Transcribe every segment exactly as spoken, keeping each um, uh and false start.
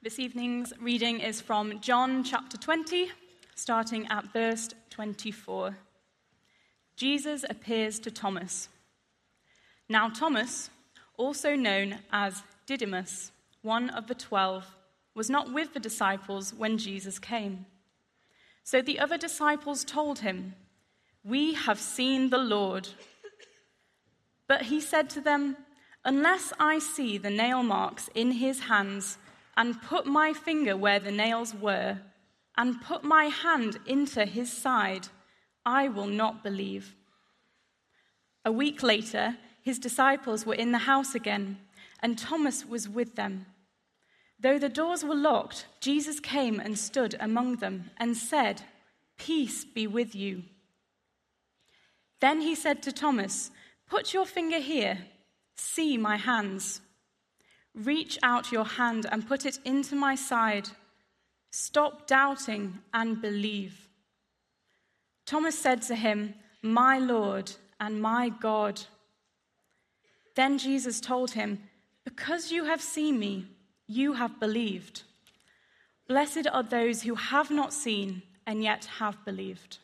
This evening's reading is from John chapter twenty, starting at verse twenty-four. Jesus appears to Thomas. Now Thomas, also known as Didymus, one of the twelve, was not with the disciples when Jesus came. So the other disciples told him, "We have seen the Lord." But he said to them, "Unless I see the nail marks in his hands, and put my finger where the nails were, and put my hand into his side, I will not believe." A week later, his disciples were in the house again, and Thomas was with them. Though the doors were locked, Jesus came and stood among them and said, "Peace be with you." Then he said to Thomas, "Put your finger here. See my hands. Reach out your hand and put it into my side. Stop doubting and believe." Thomas said to him, "My Lord and my God." Then Jesus told him, "Because you have seen me, you have believed. Blessed are those who have not seen and yet have believed."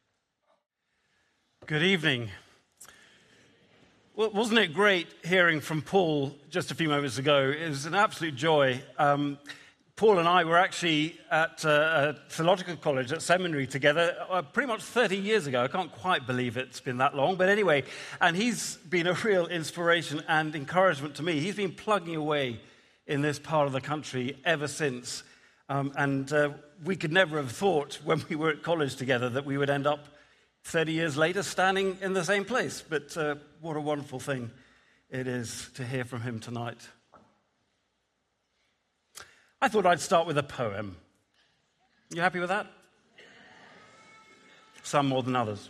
Good evening. Well, wasn't it great hearing from Paul just a few moments ago? It was an absolute joy. Um, Paul and I were actually at uh, a theological college, at seminary together, uh, pretty much thirty years ago. I can't quite believe it's been that long, but anyway, and he's been a real inspiration and encouragement to me. He's been plugging away in this part of the country ever since, um, and uh, we could never have thought when we were at college together that we would end up thirty years later standing in the same place. But uh, what a wonderful thing it is to hear from him tonight. I thought I'd start with a poem. You happy with that? Some more than others.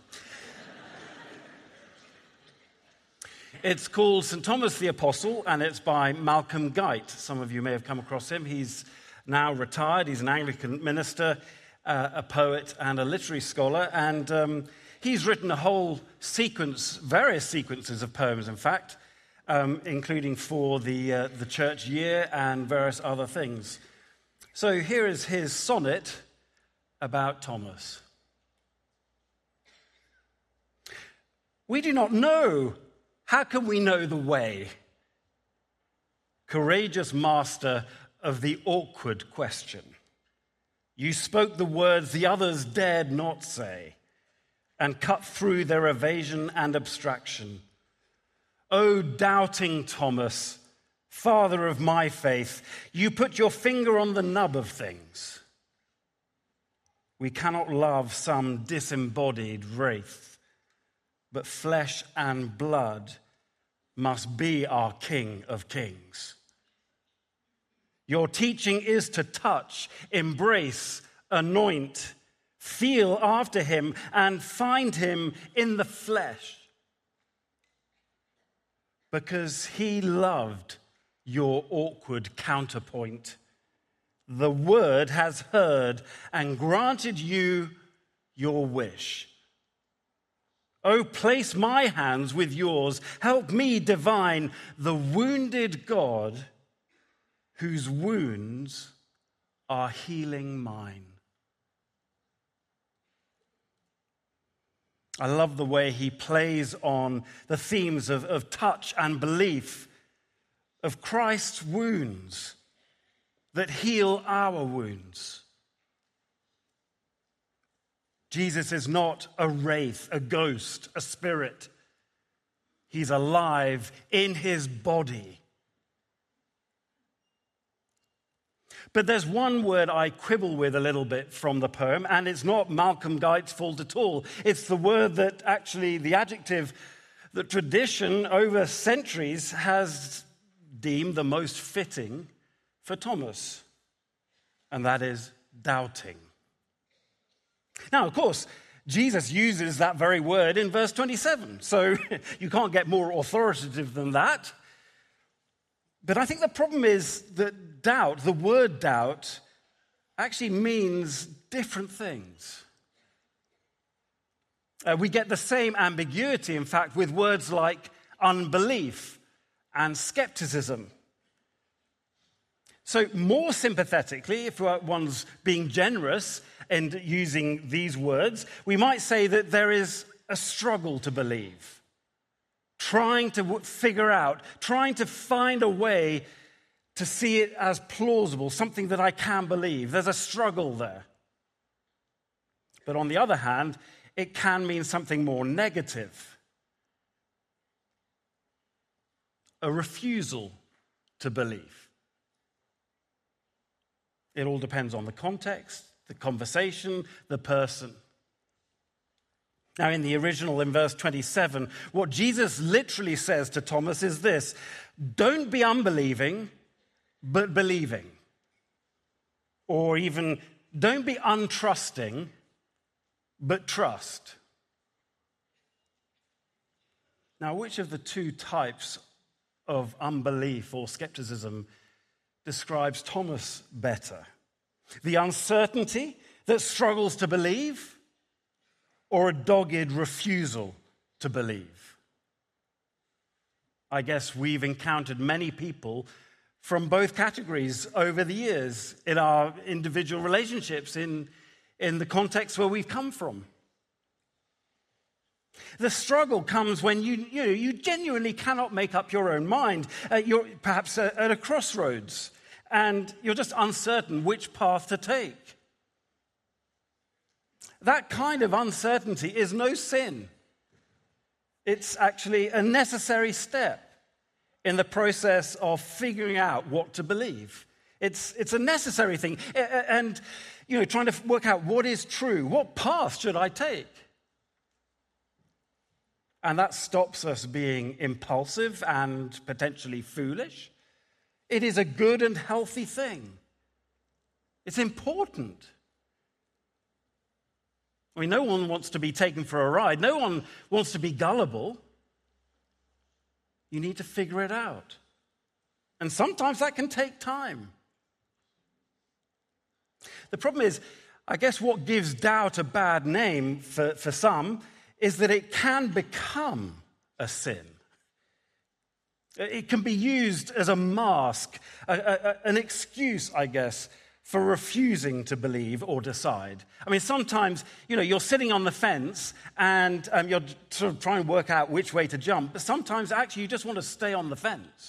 It's called Saint Thomas the Apostle, and it's by Malcolm Guite. Some of you may have come across him. He's now retired. He's an Anglican minister, uh, a poet, and a literary scholar. And um, he's written a whole sequence, various sequences of poems, in fact, um, including for the, uh, the church year and various other things. So here is his sonnet about Thomas. "We do not know. How can we know the way? Courageous master of the awkward question. You spoke the words the others dared not say, and cut through their evasion and abstraction. O doubting Thomas, father of my faith, you put your finger on the nub of things. We cannot love some disembodied wraith, but flesh and blood must be our King of Kings. Your teaching is to touch, embrace, anoint, feel after him, and find him in the flesh. Because he loved your awkward counterpoint. The word has heard and granted you your wish. Oh, place my hands with yours. Help me divine the wounded God whose wounds are healing mine." I love the way he plays on the themes of, of touch and belief, of Christ's wounds that heal our wounds. Jesus is not a wraith, a ghost, a spirit. He's alive in his body. But there's one word I quibble with a little bit from the poem, and it's not Malcolm Guite's fault at all. It's the word that actually, the adjective that tradition over centuries has deemed the most fitting for Thomas, and that is doubting. Now, of course, Jesus uses that very word in verse twenty-seven, so you can't get more authoritative than that. But I think the problem is that doubt, the word doubt, actually means different things. Uh, we get the same ambiguity, in fact, with words like unbelief and skepticism. So So more sympathetically, if one's being generous and using these words, we might say that there is a struggle to believe, trying to figure out, trying to find a way to see it as plausible, something that I can believe. There's a struggle there. But on the other hand, it can mean something more negative. A refusal to believe. It all depends on the context, the conversation, the person. Now, in the original, in verse twenty-seven, what Jesus literally says to Thomas is this: don't be unbelieving, but believing. Or even, don't be untrusting, but trust. Now, which of the two types of unbelief or skepticism describes Thomas better? The uncertainty that struggles to believe, or a dogged refusal to believe? I guess we've encountered many people from both categories over the years in our individual relationships, in, in the context where we've come from. The struggle comes when you, you, know, you genuinely cannot make up your own mind. Uh, you're perhaps at a crossroads, and you're just uncertain which path to take. That kind of uncertainty is no sin. It's actually a necessary step in the process of figuring out what to believe. It's, it's a necessary thing. And, you know, trying to work out what is true. What path should I take? And that stops us being impulsive and potentially foolish. It is a good and healthy thing. It's important. I mean, no one wants to be taken for a ride. No one wants to be gullible. You need to figure it out. And sometimes that can take time. The problem is, I guess what gives doubt a bad name for, for some is that it can become a sin. It can be used as a mask, a, a, an excuse, I guess, for refusing to believe or decide. I mean, sometimes, you know, you're sitting on the fence and um, you're sort of trying to work out which way to jump, but sometimes actually you just want to stay on the fence.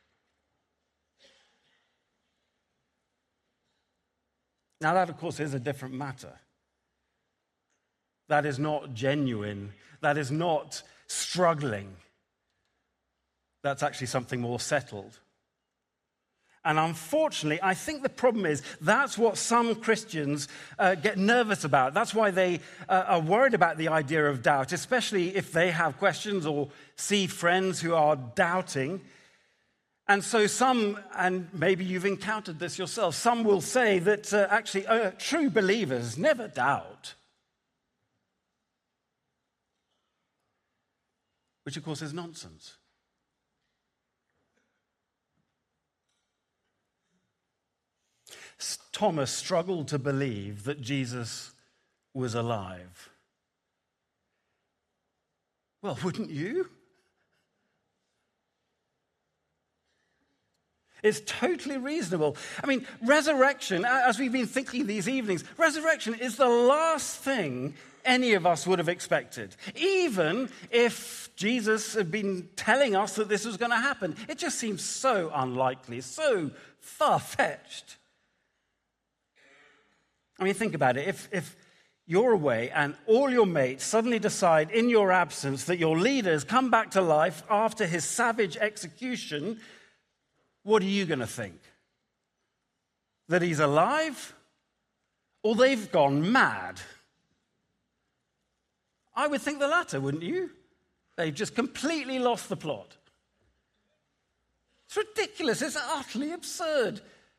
Now, that, of course, is a different matter. That is not genuine. That is not struggling. That's actually something more settled. And unfortunately, I think the problem is that's what some Christians uh, get nervous about. That's why they uh, are worried about the idea of doubt, especially if they have questions or see friends who are doubting. And so some, and maybe you've encountered this yourself, some will say that uh, actually uh, true believers never doubt. Which, of course, is nonsense. Thomas struggled to believe that Jesus was alive. Well, wouldn't you? It's totally reasonable. I mean, resurrection, as we've been thinking these evenings, resurrection is the last thing any of us would have expected. Even if Jesus had been telling us that this was going to happen. It just seems so unlikely, so far-fetched. I mean, think about it. If, if you're away and all your mates suddenly decide in your absence that your leader's come back to life after his savage execution, what are you going to think? That he's alive? Or they've gone mad? I would think the latter, wouldn't you? They've just completely lost the plot. It's ridiculous. It's utterly absurd.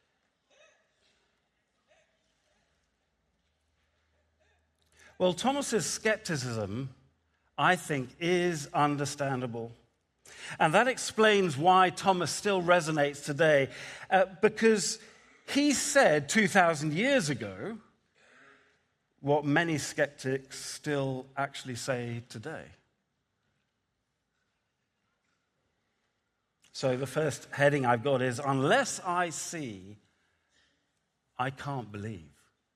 Well, Thomas's skepticism, I think, is understandable. And that explains why Thomas still resonates today, uh, because he said two thousand years ago what many skeptics still actually say today. So the first heading I've got is, unless I see I can't believe.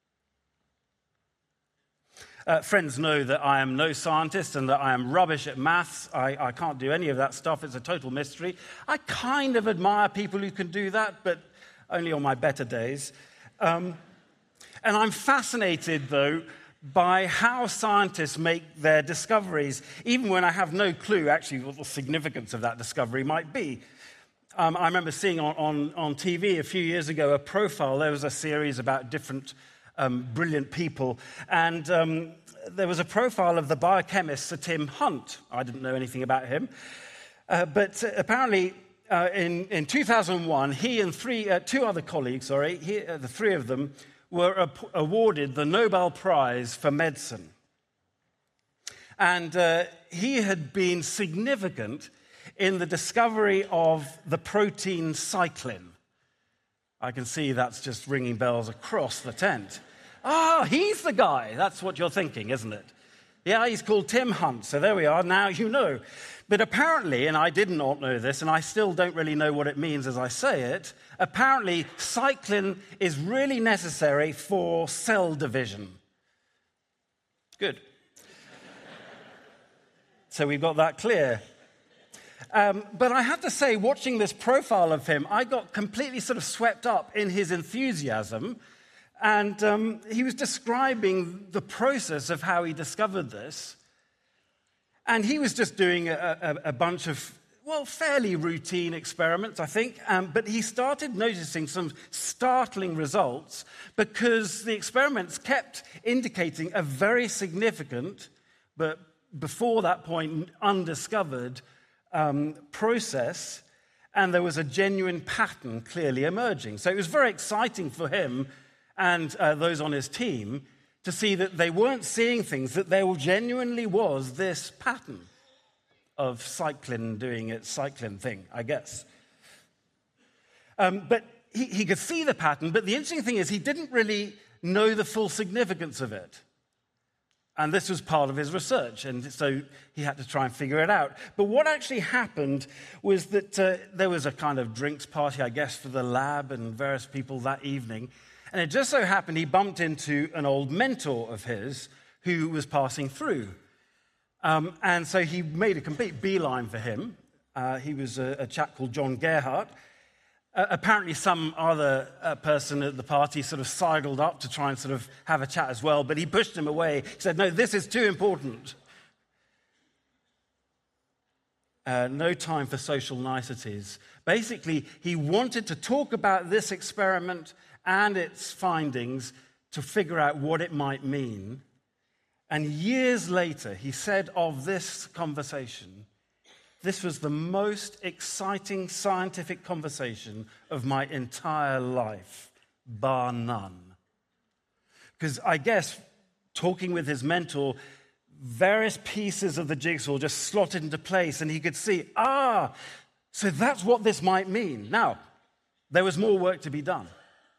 Uh, friends know that I am no scientist and that I am rubbish at maths. I, I can't do any of that stuff. It's a total mystery. I kind of admire people who can do that, but only on my better days. Um, and I'm fascinated, though, by how scientists make their discoveries, even when I have no clue, actually, what the significance of that discovery might be. Um, I remember seeing on, on, on T V a few years ago a profile. There was a series about different um, brilliant people, and um, there was a profile of the biochemist Sir Tim Hunt. I didn't know anything about him, uh, but uh, apparently uh, in, in two thousand one, he and three, uh, two other colleagues, sorry, he, uh, the three of them, were ap- awarded the Nobel Prize for Medicine. And uh, he had been significant in the discovery of the protein cyclin. I can see that's just ringing bells across the tent. Ah, he's the guy. That's what you're thinking, isn't it? Yeah, he's called Tim Hunt. So there we are. Now you know. But apparently, and I did not know this, and I still don't really know what it means as I say it, apparently cyclin is really necessary for cell division. Good. So we've got that clear. Um, but I have to say, watching this profile of him, I got completely sort of swept up in his enthusiasm. And um, he was describing the process of how he discovered this. And he was just doing a, a, a bunch of, well, fairly routine experiments, I think. Um, but he started noticing some startling results because the experiments kept indicating a very significant, but before that point, undiscovered um, process. And there was a genuine pattern clearly emerging. So it was very exciting for him and uh, those on his team to see that they weren't seeing things, that there genuinely was this pattern of cyclin doing its cyclin thing, I guess. Um, but he, he could see the pattern, but the interesting thing is he didn't really know the full significance of it. And this was part of his research, and so he had to try and figure it out. But what actually happened was that uh, there was a kind of drinks party, I guess, for the lab and various people that evening. And it just so happened he bumped into an old mentor of his who was passing through. Um, and so he made a complete beeline for him. Uh, he was a, a chap called John Gerhardt. Uh, apparently some other uh, person at the party sort of sidled up to try and sort of have a chat as well, but he pushed him away. He said, no, this is too important. Uh, no time for social niceties. Basically, he wanted to talk about this experiment and its findings to figure out what it might mean. And years later, he said of this conversation, this was the most exciting scientific conversation of my entire life, bar none. Because I guess talking with his mentor, various pieces of the jigsaw just slotted into place, and he could see, ah, so that's what this might mean. Now, there was more work to be done.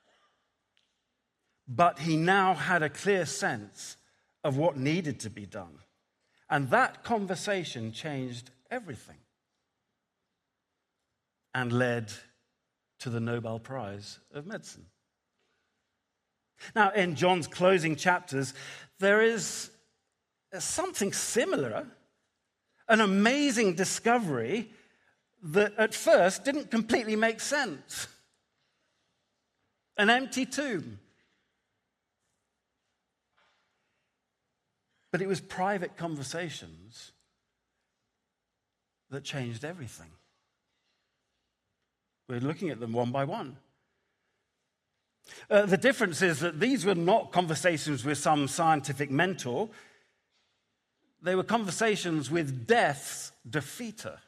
But he now had a clear sense of what needed to be done. And that conversation changed everything and led to the Nobel Prize of Medicine. Now, in John's closing chapters, there is something similar, an amazing discovery that at first didn't completely make sense. An empty tomb. But it was private conversations that changed everything. We're looking at them one by one. Uh, the difference is that these were not conversations with some scientific mentor. They were conversations with death's defeater.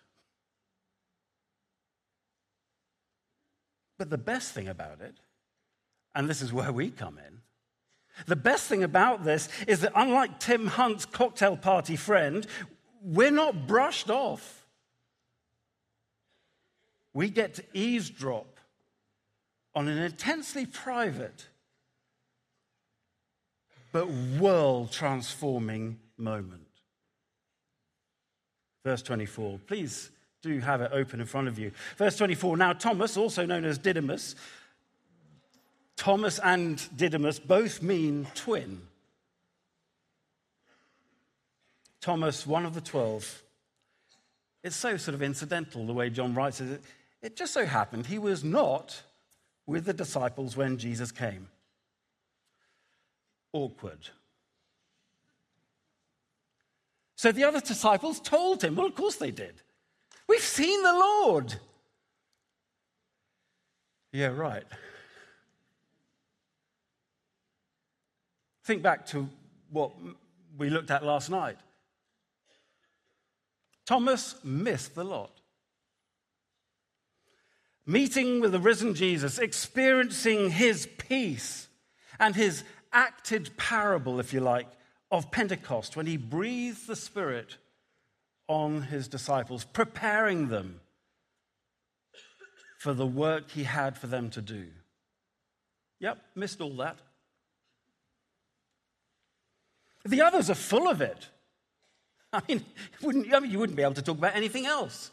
But the best thing about it, and this is where we come in, the best thing about this is that unlike Tim Hunt's cocktail party friend, we're not brushed off. We get to eavesdrop on an intensely private but world-transforming moment. Verse twenty-four, please do have it open in front of you. Verse twenty-four, now Thomas, also known as Didymus, Thomas and Didymus both mean twin. Thomas, one of the twelve. It's so sort of incidental the way John writes it. It just so happened he was not with the disciples when Jesus came. Awkward. So the other disciples told him, well, of course they did. We've seen the Lord. Yeah, right. Think back to what we looked at last night. Thomas missed the lot. Meeting with the risen Jesus, experiencing his peace and his acted parable, if you like, of Pentecost, when he breathed the Spirit on his disciples, preparing them for the work he had for them to do. Yep, missed all that. The others are full of it. I mean, wouldn't, I mean, you wouldn't be able to talk about anything else.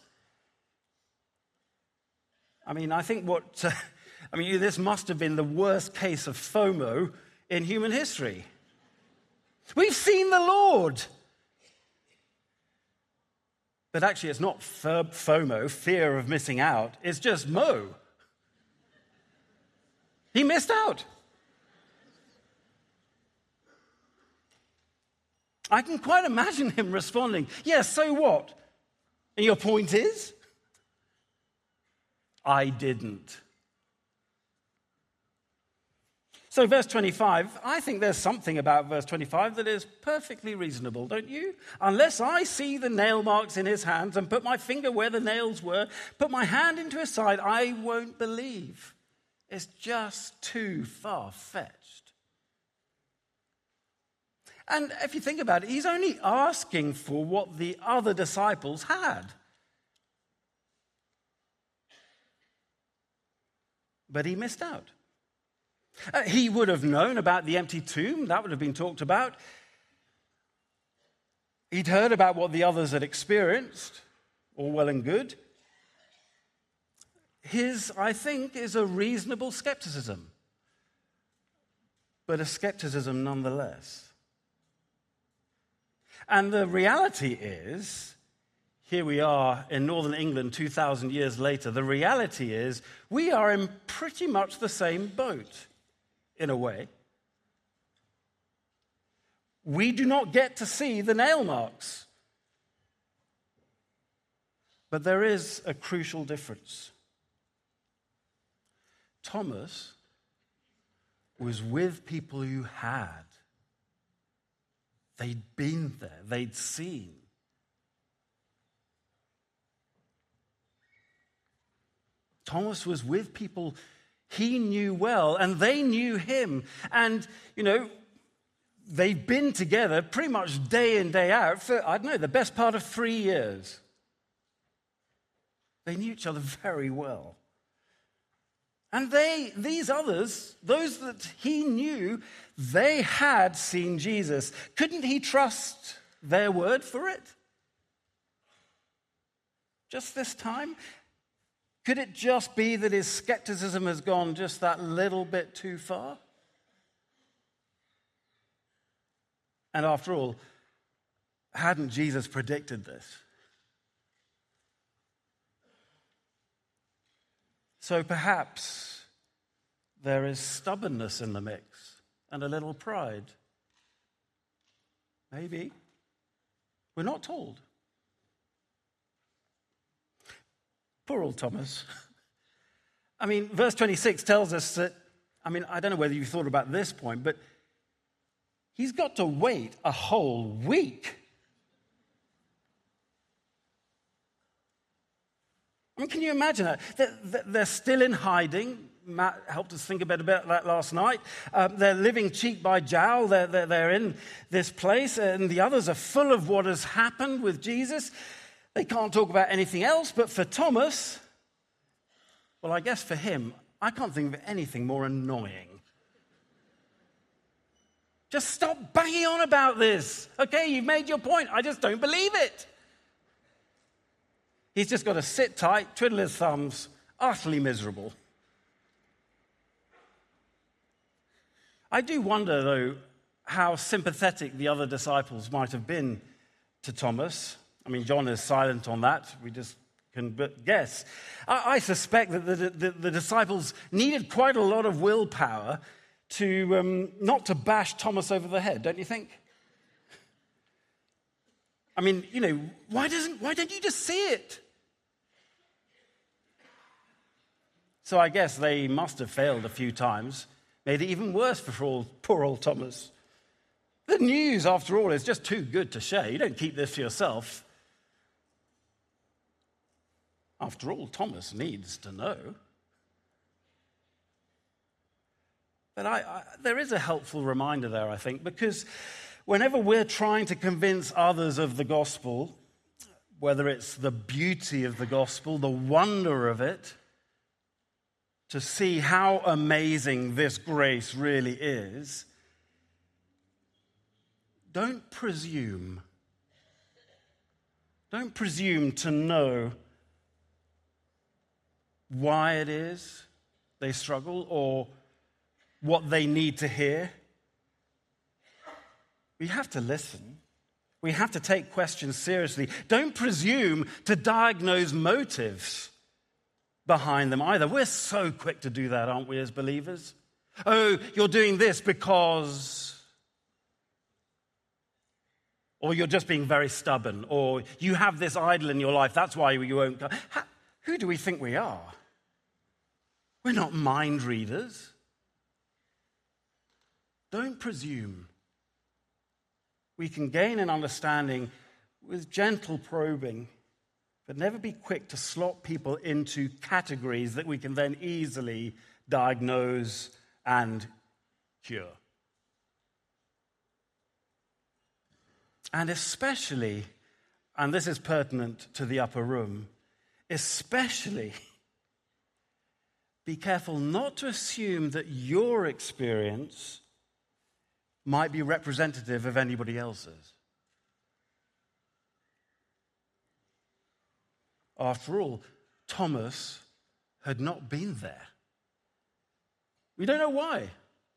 I mean, I think what, uh, I mean, this must have been the worst case of FOMO in human history. We've seen the Lord. But actually, it's not FOMO, fear of missing out. It's just Mo. He missed out. I can quite imagine him responding, yes, so what? And your point is? I didn't. So verse twenty-five, I think there's something about verse twenty-five that is perfectly reasonable, don't you? Unless I see the nail marks in his hands and put my finger where the nails were, put my hand into his side, I won't believe. It's just too far-fetched. And if you think about it, he's only asking for what the other disciples had. But he missed out. Uh, he would have known about the empty tomb. That would have been talked about. He'd heard about what the others had experienced, all well and good. His, I think, is a reasonable skepticism, but a skepticism nonetheless. And the reality is, here we are in northern England two thousand years later, the reality is we are in pretty much the same boat, in a way. We do not get to see the nail marks. But there is a crucial difference. Thomas was with people who had. They'd been there, they'd seen. Thomas was with people he knew well, and they knew him. And, you know, they've been together pretty much day in, day out for, I don't know, the best part of three years. They knew each other very well. And they, these others, those that he knew, they had seen Jesus. Couldn't he trust their word for it? Just this time? Could it just be that his skepticism has gone just that little bit too far? And after all, hadn't Jesus predicted this? So perhaps there is stubbornness in the mix and a little pride. Maybe. We're not told. Poor old Thomas. I mean, verse twenty-six tells us that, I mean, I don't know whether you thought about this point, but he's got to wait a whole week. I mean, can you imagine that? They're, they're still in hiding. Matt helped us think a bit about that last night. Um, they're living cheek by jowl. They're, they're, they're in this place, and the others are full of what has happened with Jesus. They can't talk about anything else, but for Thomas, well, I guess for him, I can't think of anything more annoying. Just stop banging on about this. Okay, you've made your point. I just don't believe it. He's just got to sit tight, twiddle his thumbs, utterly miserable. I do wonder, though, how sympathetic the other disciples might have been to Thomas. I mean, John is silent on that. We just can but guess. I, I suspect that the, the, the disciples needed quite a lot of willpower to um, not to bash Thomas over the head, don't you think? I mean, you know, why doesn't why don't you just see it? So I guess they must have failed a few times, made it even worse for old, poor old Thomas. The news, after all, is just too good to share. You don't keep this for yourself. After all, Thomas needs to know. But I, I, there is a helpful reminder there, I think, because whenever we're trying to convince others of the gospel, whether it's the beauty of the gospel, the wonder of it, to see how amazing this grace really is, don't presume. Don't presume to know why it is they struggle or what they need to hear. We have to listen. We have to take questions seriously. Don't presume to diagnose motives behind them either. We're so quick to do that, aren't we, as believers? Oh, you're doing this because... Or you're just being very stubborn. Or you have this idol in your life, that's why you won't go. How, who do we think we are? We're not mind readers. Don't presume. We can gain an understanding with gentle probing, but never be quick to slot people into categories that we can then easily diagnose and cure. And especially, and this is pertinent to the upper room, especially be careful not to assume that your experience might be representative of anybody else's. After all, Thomas had not been there. We don't know why.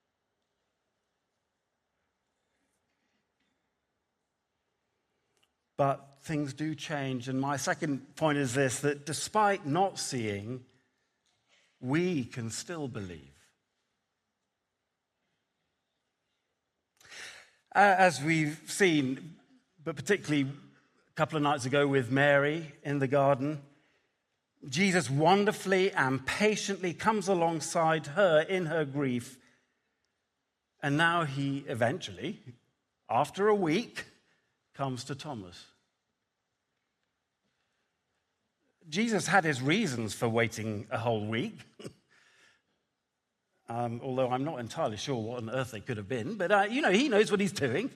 But things do change. And my second point is this, that despite not seeing, we can still believe. Uh, as we've seen, but particularly a couple of nights ago with Mary in the garden, Jesus wonderfully and patiently comes alongside her in her grief. And now he eventually, after a week, comes to Thomas. Jesus had his reasons for waiting a whole week, um, although I'm not entirely sure what on earth they could have been. But, uh, you know, he knows what he's doing.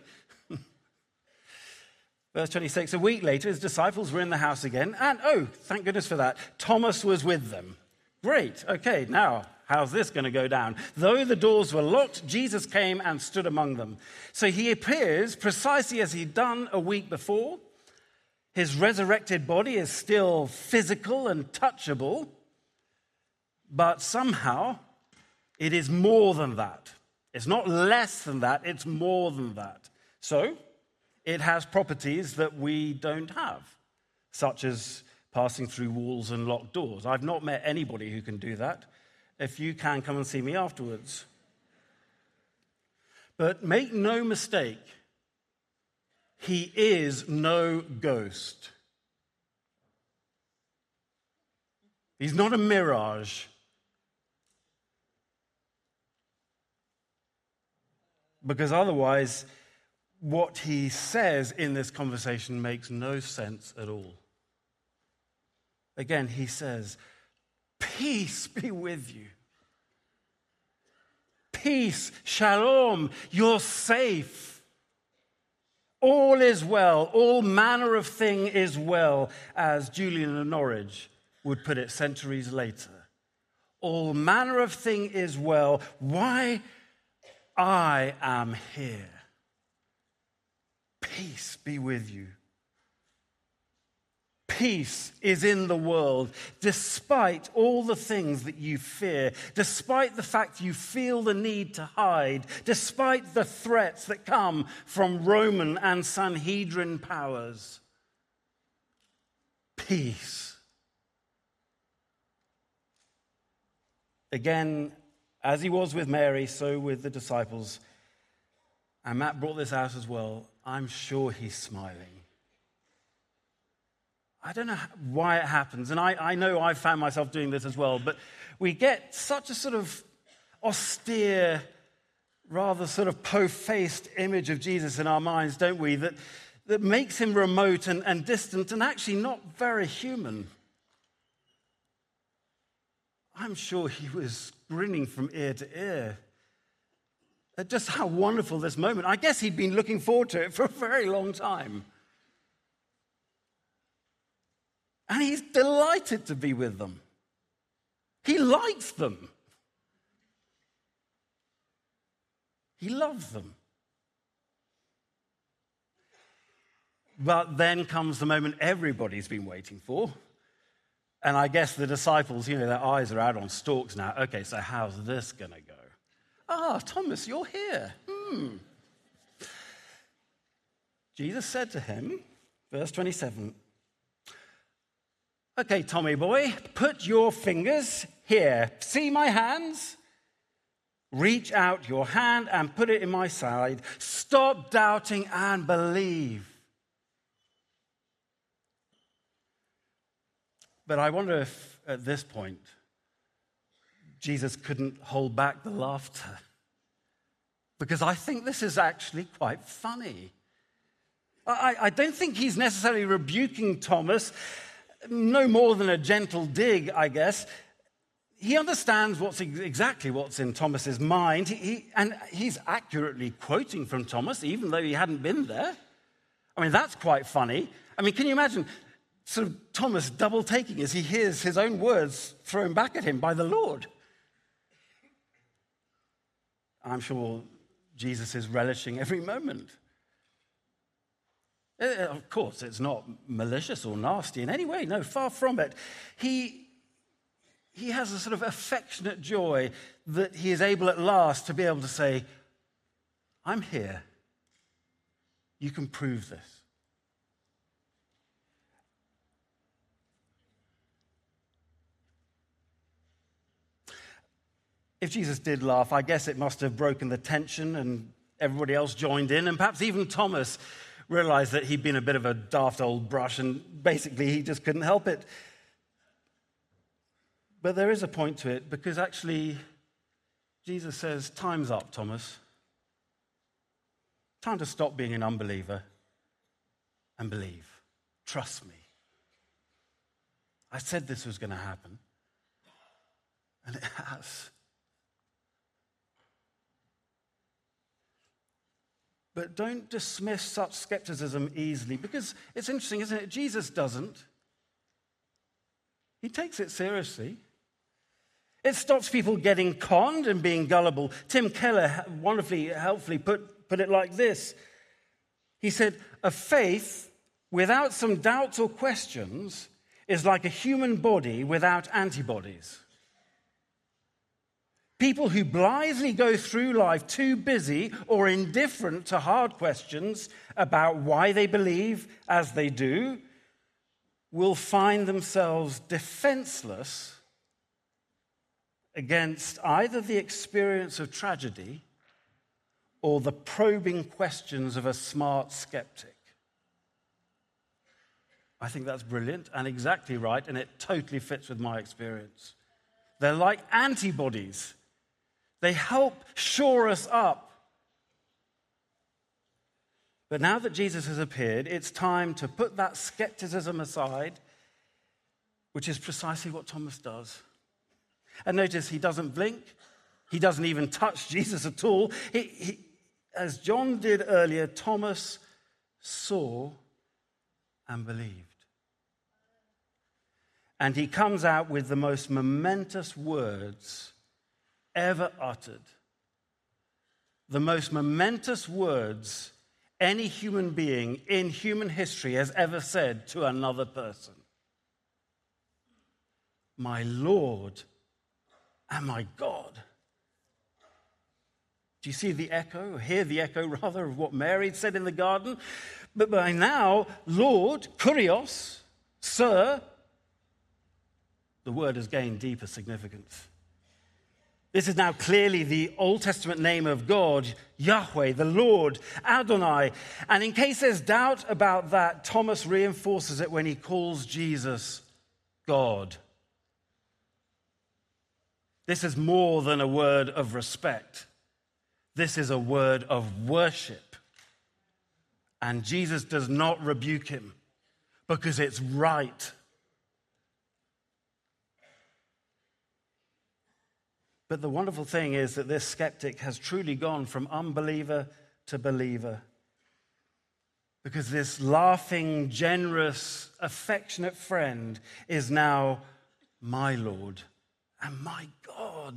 Verse twenty-six, a week later, his disciples were in the house again. And, oh, thank goodness for that, Thomas was with them. Great. Okay, now, how's this going to go down? Though the doors were locked, Jesus came and stood among them. So he appears precisely as he'd done a week before. His resurrected body is still physical and touchable, but somehow it is more than that. It's not less than that, it's more than that. So it has properties that we don't have, such as passing through walls and locked doors. I've not met anybody who can do that. If you can, come and see me afterwards. But make no mistake, he is no ghost. He's not a mirage. Because otherwise, what he says in this conversation makes no sense at all. Again, he says, peace be with you. Peace, shalom, you're safe. All is well, all manner of thing is well, as Julian of Norwich would put it centuries later. All manner of thing is well. Why? I am here. Peace be with you. Peace is in the world, despite all the things that you fear, despite the fact you feel the need to hide, despite the threats that come from Roman and Sanhedrin powers. Peace. Again, as he was with Mary, so with the disciples, and Matt brought this out as well, I'm sure he's smiling. I don't know why it happens, and I, I know I've found myself doing this as well, but we get such a sort of austere, rather sort of po-faced image of Jesus in our minds, don't we, that, that makes him remote and, and distant and actually not very human. I'm sure he was grinning from ear to ear at just how wonderful this moment. I guess he'd been looking forward to it for a very long time. And he's delighted to be with them. He likes them. He loves them. But then comes the moment everybody's been waiting for. And I guess the disciples, you know, their eyes are out on stalks now. Okay, so how's this going to go? Ah, Thomas, you're here. Hmm. Jesus said to him, verse twenty-seven, okay, Tommy boy, put your fingers here. See my hands? Reach out your hand and put it in my side. Stop doubting and believe. But I wonder if at this point, Jesus couldn't hold back the laughter. Because I think this is actually quite funny. I, I don't think he's necessarily rebuking Thomas, no more than a gentle dig, I guess. He understands what's ex- exactly what's in Thomas's mind, he, he, and he's accurately quoting from Thomas, even though he hadn't been there. I mean, that's quite funny. I mean, can you imagine sort of Thomas double-taking as he hears his own words thrown back at him by the Lord? I'm sure Jesus is relishing every moment. Of course, it's not malicious or nasty in any way. No, far from it. He, he has a sort of affectionate joy that he is able at last to be able to say, I'm here. You can prove this. If Jesus did laugh, I guess it must have broken the tension and everybody else joined in, and perhaps even Thomas realized that he'd been a bit of a daft old brush and basically he just couldn't help it. But there is a point to it, because actually Jesus says, time's up, Thomas. Time to stop being an unbeliever and believe. Trust me. I said this was going to happen, and it has. But don't dismiss such skepticism easily, because it's interesting, isn't it? Jesus doesn't. He takes it seriously. It stops people getting conned and being gullible. Tim Keller wonderfully, helpfully put, put it like this. He said, a faith without some doubts or questions is like a human body without antibodies. People who blithely go through life too busy or indifferent to hard questions about why they believe as they do will find themselves defenseless against either the experience of tragedy or the probing questions of a smart skeptic. I think that's brilliant and exactly right, and it totally fits with my experience. They're like antibodies. They help shore us up. But now that Jesus has appeared, it's time to put that skepticism aside, which is precisely what Thomas does. And notice he doesn't blink. He doesn't even touch Jesus at all. He, he, as John did earlier, Thomas saw and believed. And he comes out with the most momentous words ever uttered. The most momentous words any human being in human history has ever said to another person. My Lord and my God. Do you see the echo, or hear the echo rather, of what Mary said in the garden? But by now, Lord, kurios, Sir, the word has gained deeper significance. This is now clearly the Old Testament name of God, Yahweh, the Lord, Adonai. And in case there's doubt about that, Thomas reinforces it when he calls Jesus God. This is more than a word of respect. This is a word of worship. And Jesus does not rebuke him because it's right. But the wonderful thing is that this skeptic has truly gone from unbeliever to believer. Because this laughing, generous, affectionate friend is now my Lord and my God.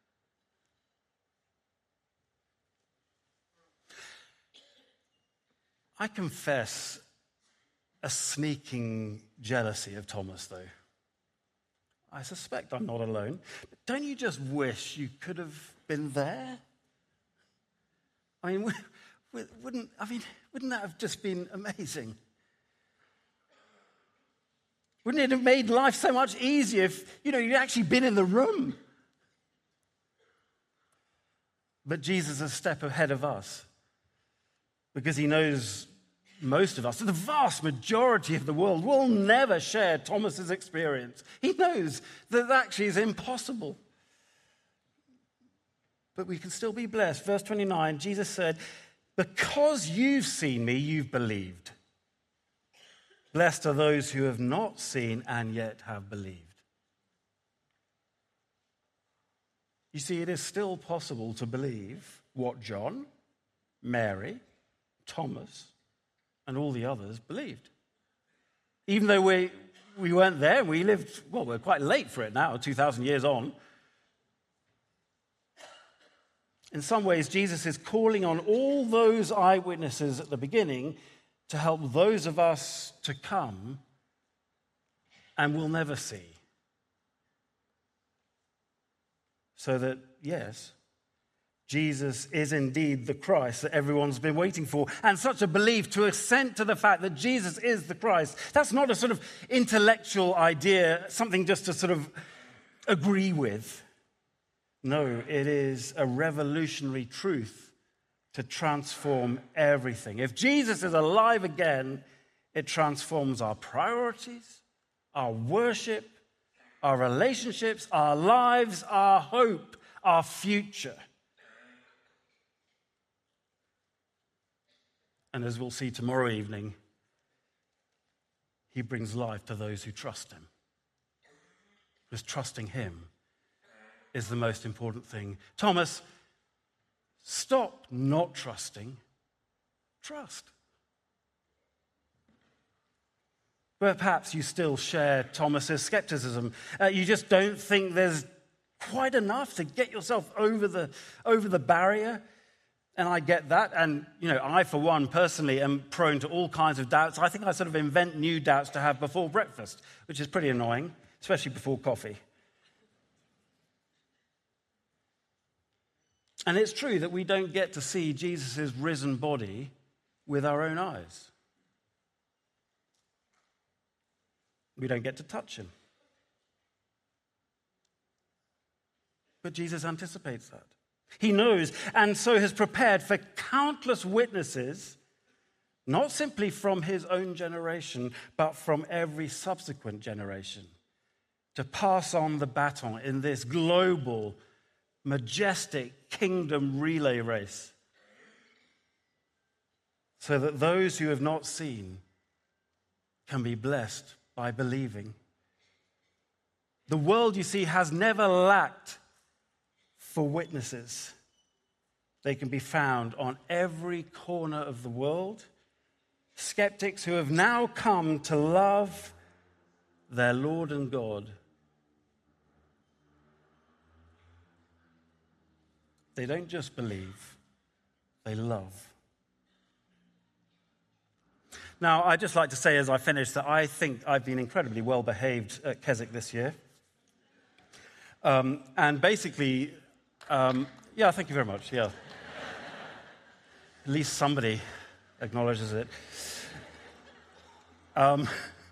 I confess a sneaking jealousy of Thomas, though. I suspect I'm not alone. But don't you just wish you could have been there? I mean, wouldn't, I mean, wouldn't that have just been amazing? Wouldn't it have made life so much easier if, you know, you'd actually been in the room? But Jesus is a step ahead of us because he knows most of us, the vast majority of the world, will never share Thomas's experience. He knows that that actually is impossible. But we can still be blessed. Verse twenty-nine, Jesus said, because you've seen me, you've believed. Blessed are those who have not seen and yet have believed. You see, it is still possible to believe what John, Mary, Thomas, and all the others believed. Even though we, we weren't there, we lived, well, we're quite late for it now, two thousand years on. In some ways, Jesus is calling on all those eyewitnesses at the beginning to help those of us to come and will never see. So that, yes, Jesus is indeed the Christ that everyone's been waiting for. And such a belief, to assent to the fact that Jesus is the Christ, that's not a sort of intellectual idea, something just to sort of agree with. No, it is a revolutionary truth to transform everything. If Jesus is alive again, it transforms our priorities, our worship, our relationships, our lives, our hope, our future. And as we'll see tomorrow evening, he brings life to those who trust him. Because trusting him is the most important thing. Thomas, stop not trusting. Trust. But perhaps you still share Thomas's skepticism. Uh, you just don't think there's quite enough to get yourself over the, over the barrier. And I get that. And, you know, I, for one, personally am prone to all kinds of doubts. I think I sort of invent new doubts to have before breakfast, which is pretty annoying, especially before coffee. And it's true that we don't get to see Jesus' risen body with our own eyes. We don't get to touch him. But Jesus anticipates that. He knows, and so has prepared for countless witnesses, not simply from his own generation, but from every subsequent generation, to pass on the baton in this global, majestic kingdom relay race, so that those who have not seen can be blessed by believing. The world, you see, has never lacked for witnesses. They can be found on every corner of the world. Skeptics who have now come to love their Lord and God. They don't just believe, they love. Now, I'd just like to say as I finish that I think I've been incredibly well behaved at Keswick this year. Um, and basically, um, yeah, thank you very much, yeah. At least somebody acknowledges it. Um,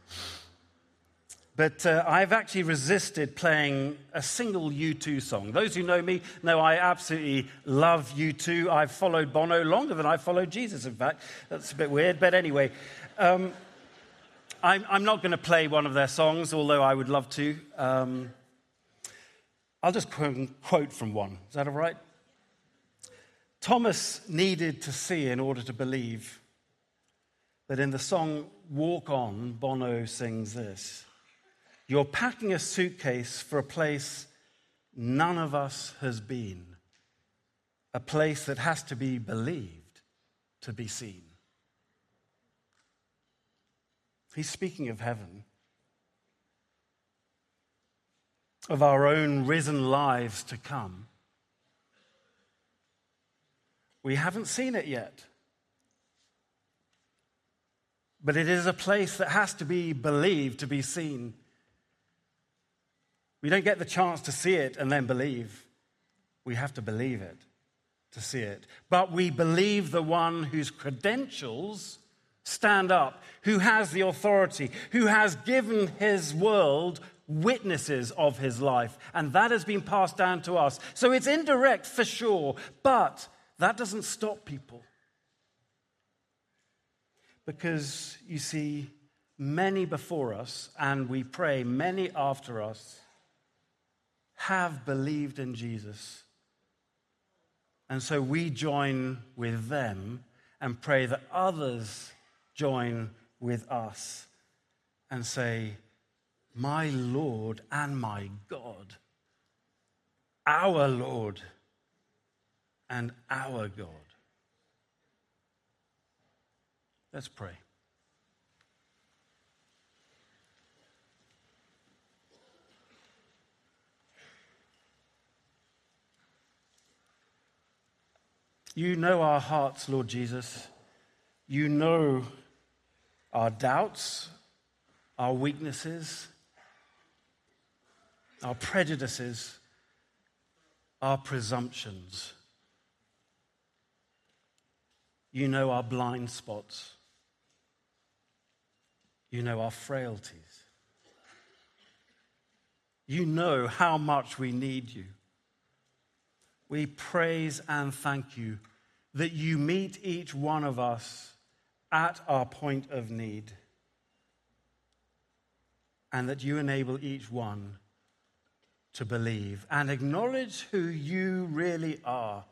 but uh, I've actually resisted playing a single U two song. Those who know me know I absolutely love U two. I've followed Bono longer than I've followed Jesus, in fact. That's a bit weird, but anyway. Um, I'm, I'm not going to play one of their songs, although I would love to. Um, I'll just quote from one. Is that all right? Thomas needed to see in order to believe. But in the song Walk On, Bono sings this: "You're packing a suitcase for a place none of us has been, a place that has to be believed to be seen." He's speaking of heaven, of our own risen lives to come. We haven't seen it yet. But it is a place that has to be believed to be seen. We don't get the chance to see it and then believe. We have to believe it to see it. But we believe the one whose credentials stand up, who has the authority, who has given his world witnesses of his life. And that has been passed down to us. So it's indirect for sure, but that doesn't stop people. Because, you see, many before us, and we pray many after us, have believed in Jesus. And so we join with them and pray that others join with us and say, "My Lord and my God, our Lord and our God." Let's pray. You know our hearts, Lord Jesus. You know our doubts, our weaknesses, our prejudices, our presumptions. You know our blind spots. You know our frailties. You know how much we need you. We praise and thank you that you meet each one of us at our point of need, and that you enable each one to believe and acknowledge who you really are.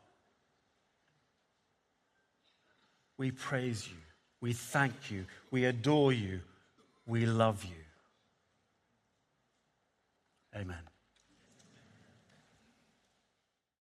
We praise you. We thank you. We adore you. We love you. Amen.